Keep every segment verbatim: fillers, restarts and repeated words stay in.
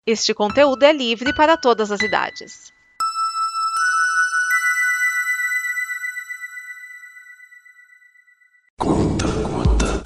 Este conteúdo é livre para todas as idades. Conta, conta.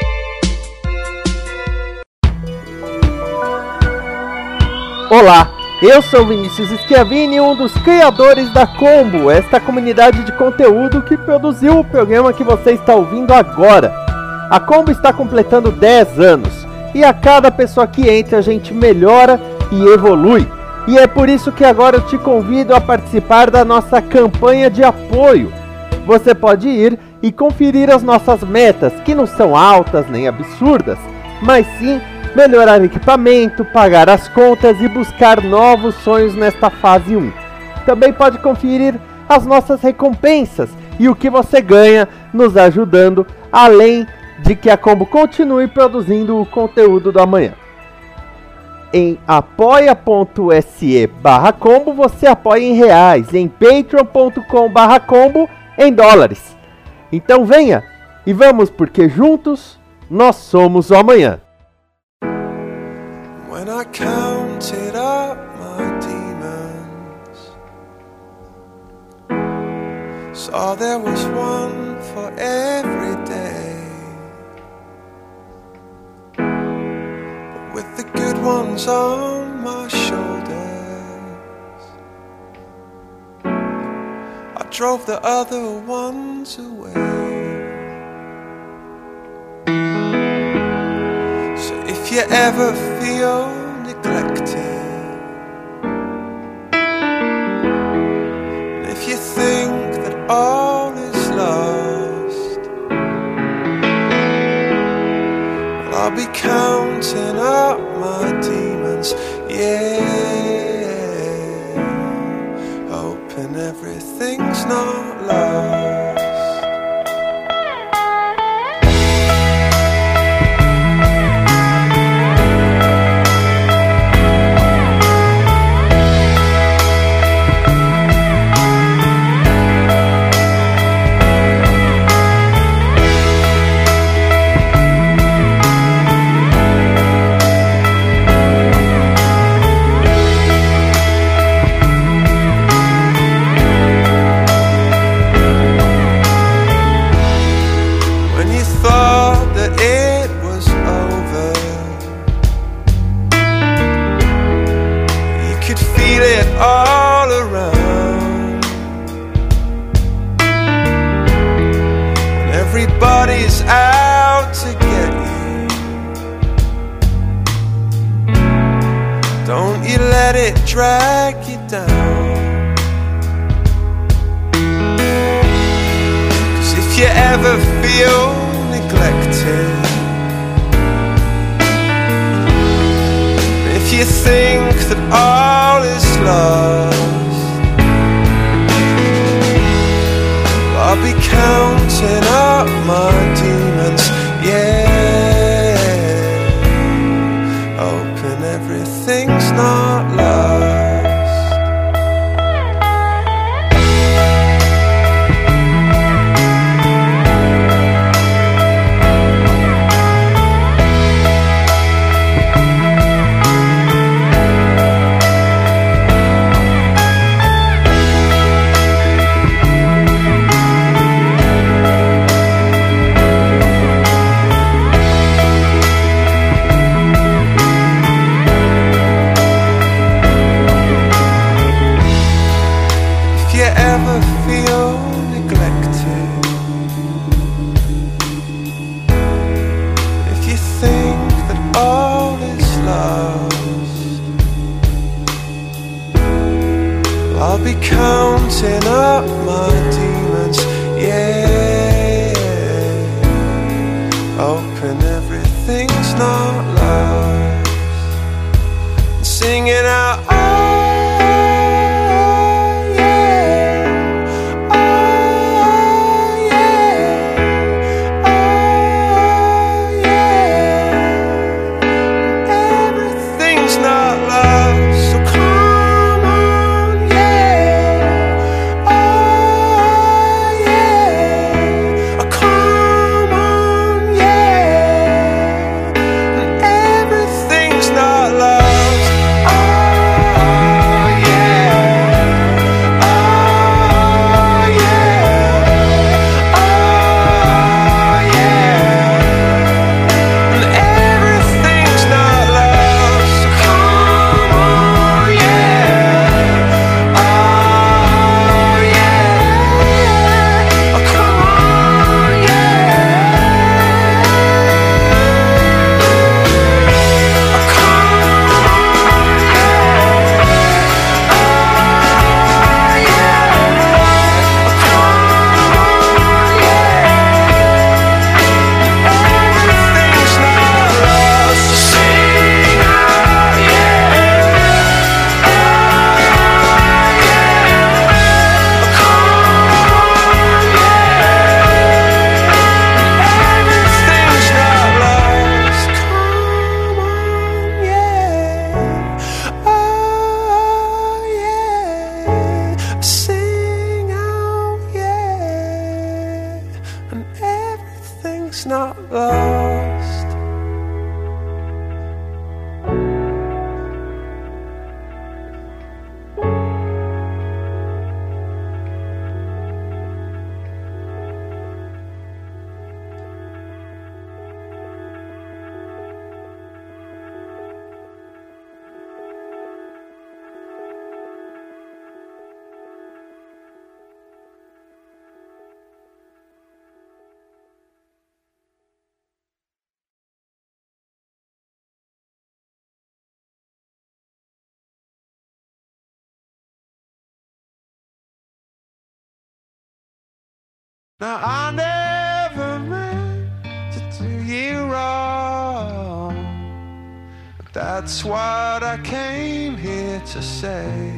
Olá, eu sou Vinícius Schiavini, um dos criadores da Combo, esta comunidade de conteúdo que produziu o programa que você está ouvindo agora. A Combo está completando dez anos e a cada pessoa que entra a gente melhora e evolui. E é por isso que agora eu te convido a participar da nossa campanha de apoio. Você pode ir e conferir as nossas metas, que não são altas nem absurdas, mas sim melhorar equipamento, pagar as contas e buscar novos sonhos nesta fase um. Também pode conferir as nossas recompensas e o que você ganha nos ajudando, além de que a Combo continue produzindo o conteúdo do amanhã. Em apoia.se barra combo você apoia em reais, em patreon.com barra combo em dólares. Então venha e vamos, porque juntos nós somos o amanhã. When I counted up my demons, saw there was one for every day. But with the good ones on my shoulders, I drove the other ones away. So if you ever feel neglected, and if you think that all is lost, well, I'll be counting up my demons, yeah, hoping everything's not lost. All around, and everybody's out to get you. Don't you let it drag you down, 'cause if you ever feel neglected, if you think that all is lost, I'll be counting up my demons, yeah, hoping everything's not lost. I'll be counting up my demons, yeah, hoping everything's not lost, and singing out, oh yeah, oh yeah, oh yeah, everything's not lost, so come. Not lost. lost. Now I never meant to do you wrong, but that's what I came here to say.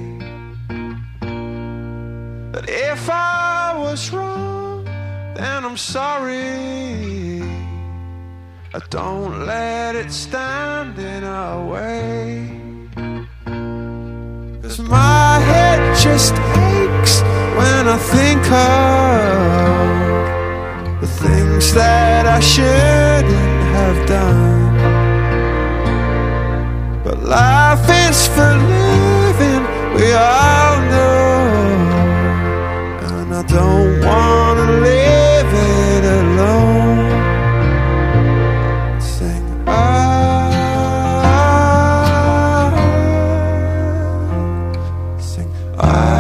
That if I was wrong, then I'm sorry. I don't let it stand in our way. 'Cause my head just aches when I think of the things that I shouldn't have done. But life is for living, we all know, and I don't wanna live it alone. Sing ah, sing ah.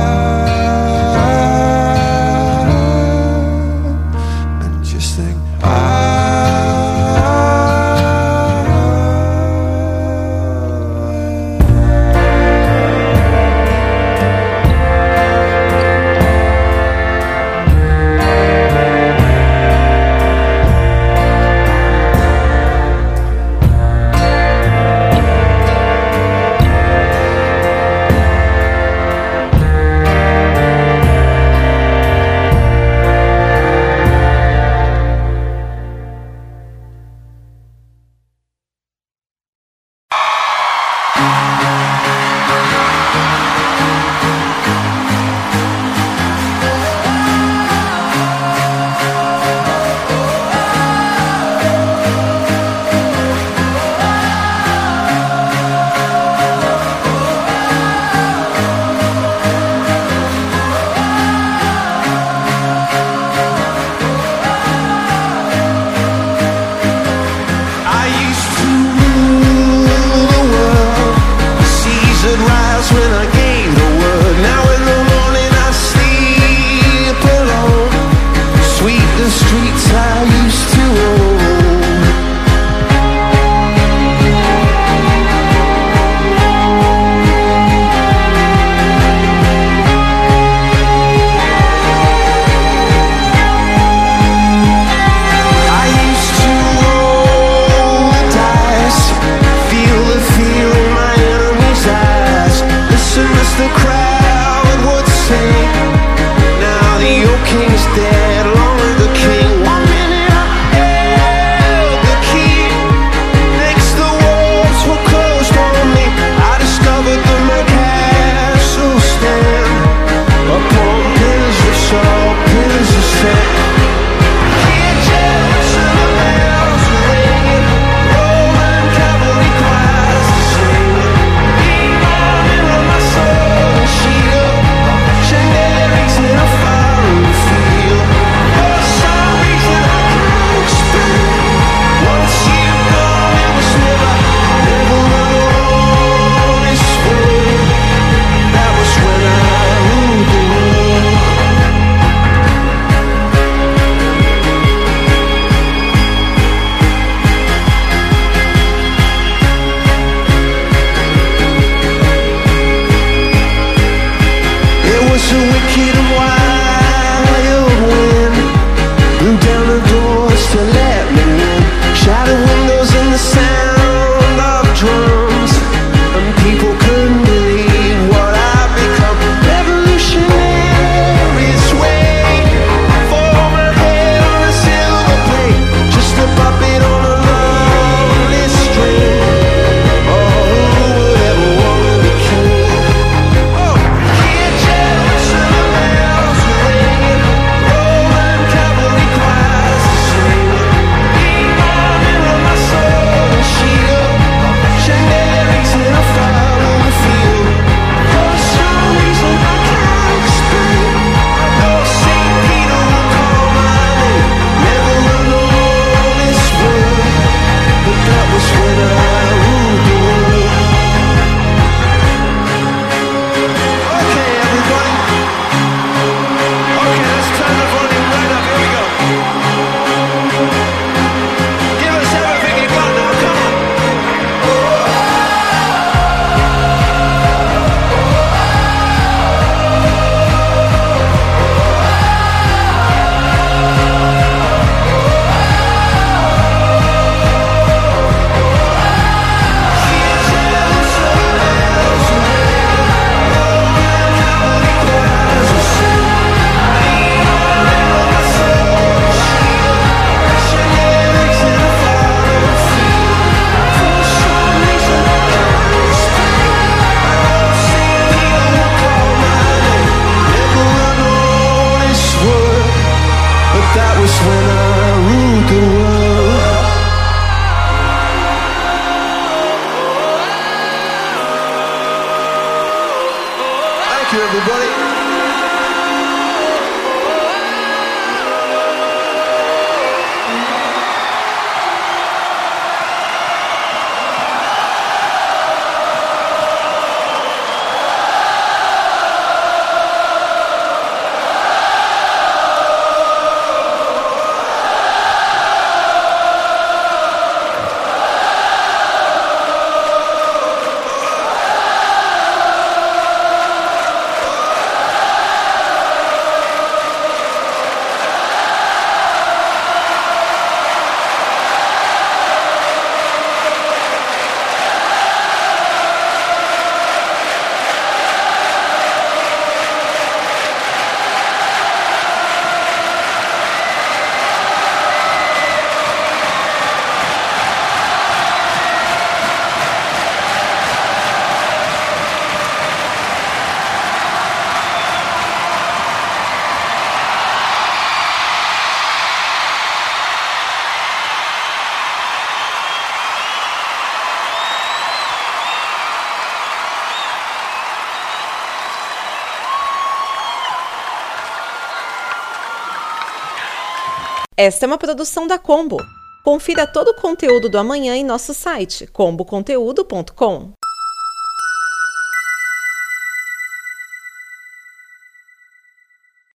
Else you, everybody. Esta é uma produção da Combo. Confira todo o conteúdo do amanhã em nosso site combo conteúdo ponto com.